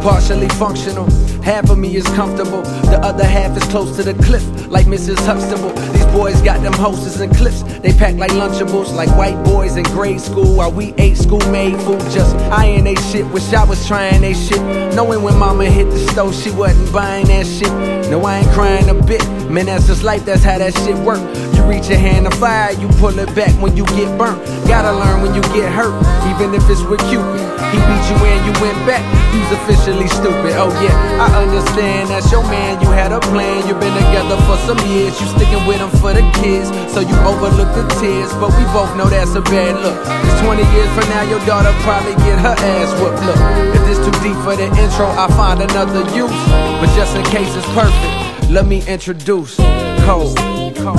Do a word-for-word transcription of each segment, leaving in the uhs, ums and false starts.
partially functional. Half of me is comfortable, the other half is close to the cliff, like Missus Huxtable. These boys got them hostess and clips, they pack like Lunchables, like white boys in grade school, while we ate school-made food, just eyeing they shit. Wish I was trying they shit, knowing when mama hit the stove, she wasn't buying that shit. No, I ain't crying a bit, man, that's just life, that's how that shit work. You reach your hand to fire, you pull it back when you get burnt. Gotta learn when you get hurt, even if it's with Cupid. He beat you and you went back, you's officially stupid. Oh yeah, I understand, that's your man, you had a plan. You've been together for some years, you sticking with him for the kids, so you overlook the tears, but we both know that's a bad look. Cause twenty years from now, your daughter probably get her ass whooped. Look, if this too deep for the intro, I'll find another use, but just in case it's perfect, let me introduce Cole. Cole.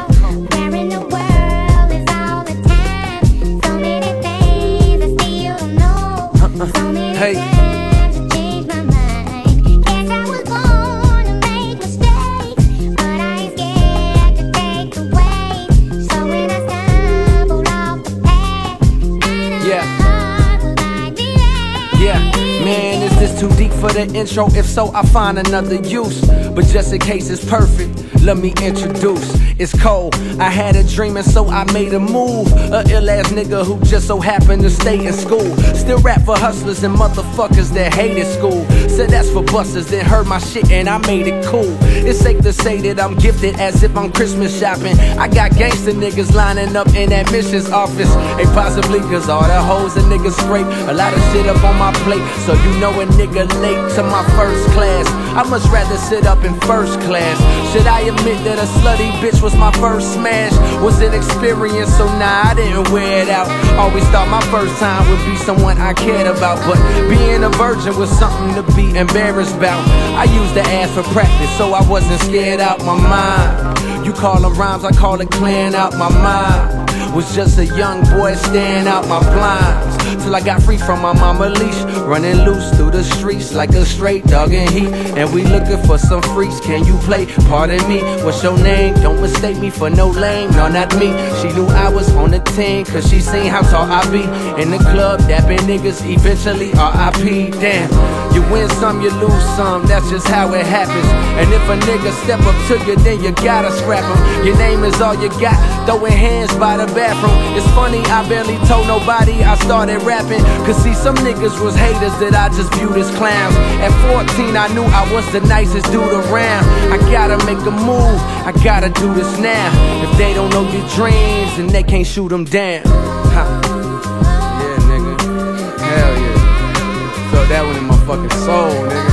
Hey. Change my mind. Guess I was born to make mistakes, but I ain't scared to take the weight. So when I stumble off the path, I know I'd be there. Yeah, man, is this too deep for the intro? If so, I'll find another use, but just in case it's perfect, let me introduce. It's cold, I had a dream and so I made a move. A ill ass nigga who just so happened to stay in school. Still rap for hustlers and motherfuckers that hated school. Said that's for busters that heard my shit and I made it cool. It's safe to say that I'm gifted as if I'm Christmas shopping. I got gangster niggas lining up in admissions office. Hey, possibly cause all the hoes and niggas scrape a lot of shit up on my plate. So you know a nigga late to my first class. I much rather sit up in first class. Should I admit that a slutty bitch was my first smash? Was an experience, so nah, I didn't wear it out. Always thought my first time would be someone I cared about, but being a virgin was something to be embarrassed about. I used the ass for practice, so I wasn't scared out my mind. You call them rhymes, I call it clearing out my mind. Was just a young boy staring out my blinds, till I got free from my mama leash, running loose through the streets like a straight dog in heat. And we looking for some freaks, can you play? Pardon me, what's your name? Don't mistake me for no lame, no not me. She knew I was on the team, cause she seen how tall I be. In the club, dapping niggas, eventually R I P Damn, you win some, you lose some, that's just how it happens. And if a nigga step up to you, then you gotta scrap him. Your name is all you got, throwing hands by the bathroom. It's funny, I barely told nobody I started rapping, cause see some niggas was haters that I just viewed as clowns. At fourteen I knew I was the nicest dude around. I gotta make a move, I gotta do this now. If they don't know your dreams, then they can't shoot them down. Huh. Yeah, nigga, hell yeah. Felt that one in my fucking soul, nigga.